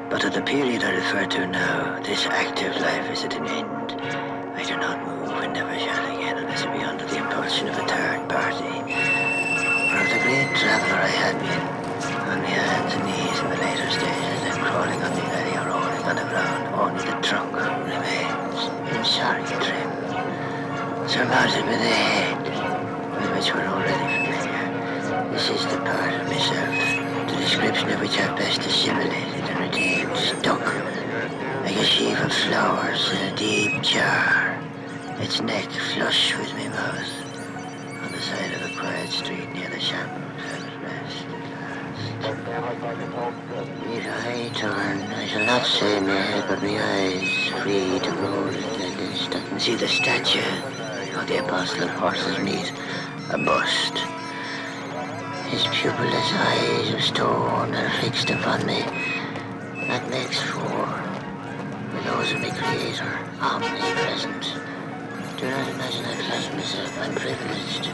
But at the period I refer to now, this active life is at an end. I do not move and never shall again unless it be under the impulsion of a third party. For of the great traveller I had been, on my hands and knees in the later stages, then crawling on my belly or rolling on the ground, only the trunk remains in sorry trim, surmounted with a head, with which we're already familiar. This is the part of myself, the description of which I've best assimilated and retained, stuck like a sheaf of flowers in a deep jar, its neck flush with my mouth, on the side of a quiet street near the shambles I was rest at last. If I turn, I shall not say my head, but my eyes, free to roll like this, I can see the statue of the Apostle of Horses Meat, a bust. His pupilless eyes of stone are fixed upon me. That makes four, with those of my Creator, omnipresent. Do not imagine I flatter myself, I'm privileged.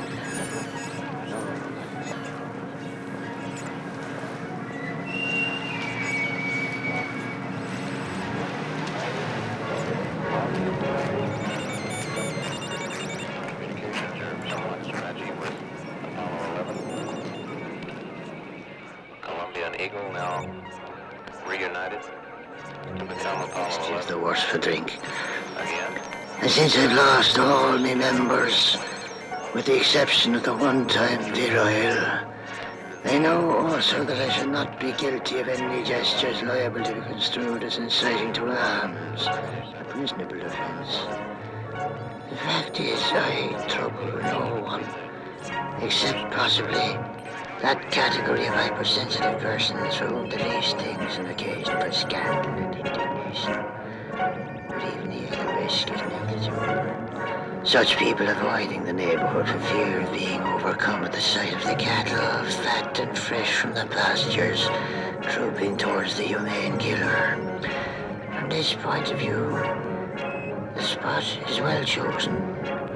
Eagle now reunited to become Apollo 11. Is the worse for drink. Again. And since I've lost all my members, with the exception of the one-time Virile, I know also that I shall not be guilty of any gestures liable to be construed as inciting to arms, a reasonable offence. The fact is, I trouble no one, except possibly that category of hypersensitive persons for whom the least things an occasion for scandal and indignation. But even the risk is negligible. Such people avoiding the neighbourhood for fear of being overcome at the sight of the cattle, fat and fresh from the pastures, trooping towards the humane killer. From this point of view, the spot is well chosen.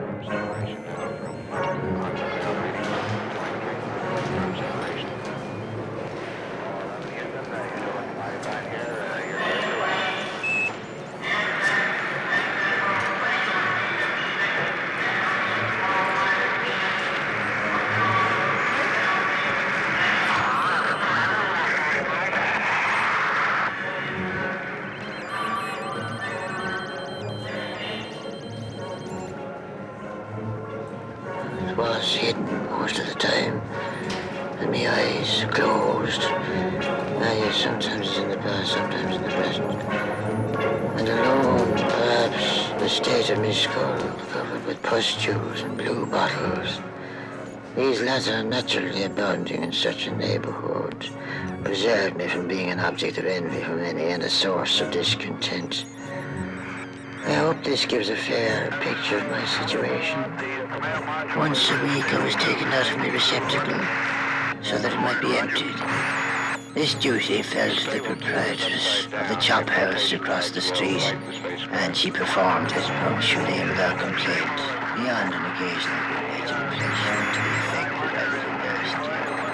Was hidden most of the time, and my eyes closed. Yes, sometimes it's in the past, sometimes in the present. And alone, perhaps, the state of my skull covered with pustules and blue bottles. These latter, naturally abounding in such a neighbourhood, preserved me from being an object of envy for many and a source of discontent. I hope this gives a fair picture of my situation. Once a week I was taken out of my receptacle so that it might be emptied. This duty fell to the proprietress of the chop house across the street, and she performed it punctually and without complaint, beyond an occasional good-natured reflection to the effect that I was a nasty.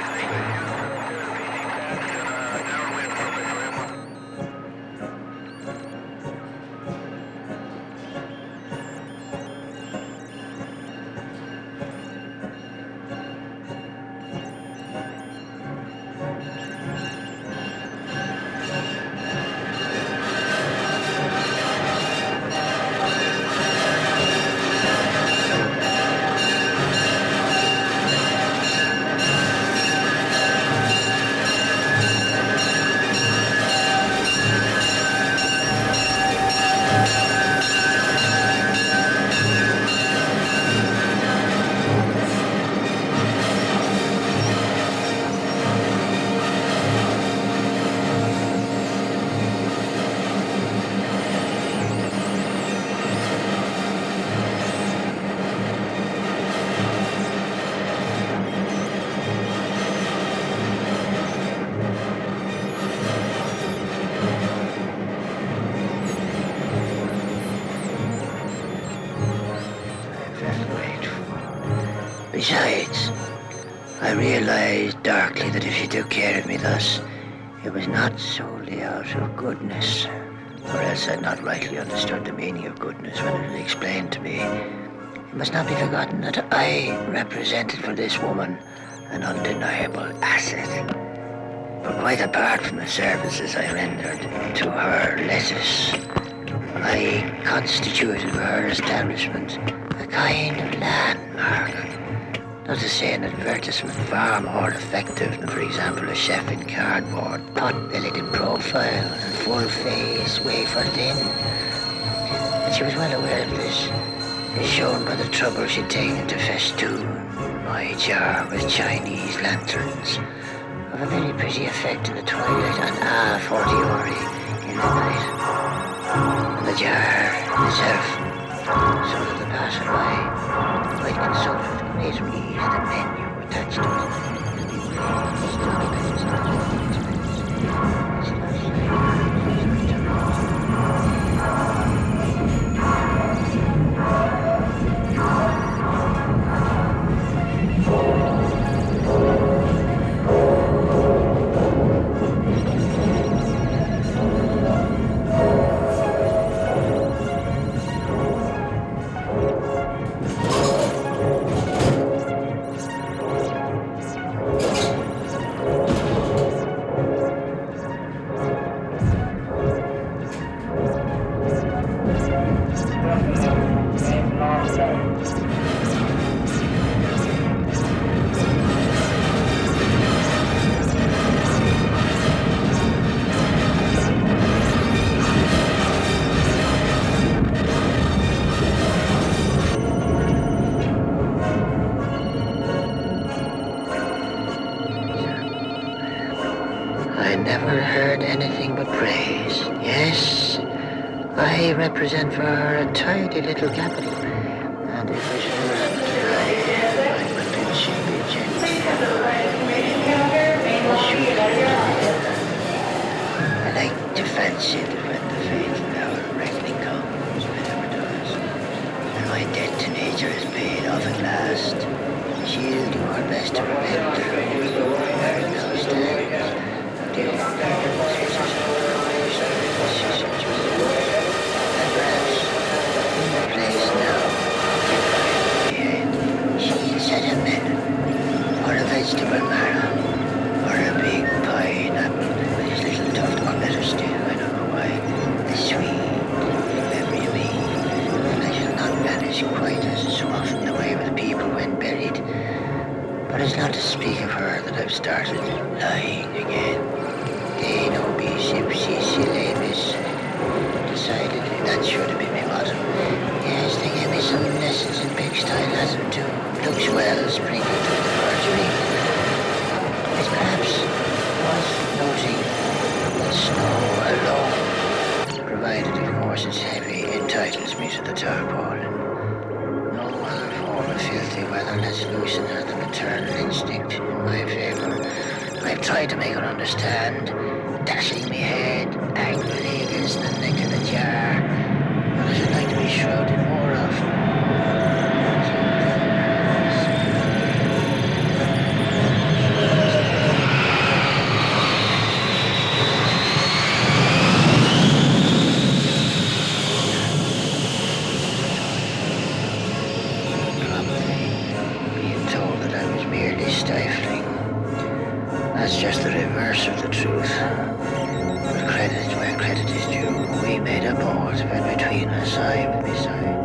Besides, I realized darkly that if she took care of me thus, it was not solely simply out of goodness, or else I'd not rightly understood the meaning of goodness when it was explained to me. It must not be forgotten that I represented for this woman an undeniable asset. But quite apart from the services I rendered to her lettuce, I constituted for her establishment a kind of landmark. Not to say an advertisement far more effective than, for example, a chef in cardboard, pot-bellied in profile and full face, wafered in. But she was well aware of this, as shown by the trouble she'd taken to festoon my jar with Chinese lanterns, of a very pretty effect in the twilight and fortiori in the night. And the jar itself, so that the passerby might consult with great ease the menu attached to I never heard anything but praise. Yes, I represent for her a tidy little capital, and if I should ever happen to die, I will she'd be gently. I like to fancy that when the fateful hour of reckoning comes, whenever it does, and my debt to nature is paid off at last, she'll do her best to prevent the ruin where it now stands. And perhaps in the place now, she'll set a melon, or a vegetable marrow, or a big pineapple with his little tuft, or better still, I don't know why, a sweet memory of me. And I shall not vanish quite as so often the way with people when buried. But it's not to speak of her that I've started lying again. De nobis ipsi syllabis. Decided that should have been my motto. Yes, they gave me some lessons in pigsty Latin too. Looks well sprinkled through the perjury. It's perhaps worth noting that snow alone, provided of course it's heavy, entitles me to the tarpaulin. No other form of filthy weather lets loose in her the maternal instinct in my favor. I've tried to make her understand, dashing me head angrily against the neck of the jar, but I should like to be shrouded more often. Being told that I was merely stifling. That's just the reverse of the truth. But credit where credit is due. We made a pause of it between us, side by side.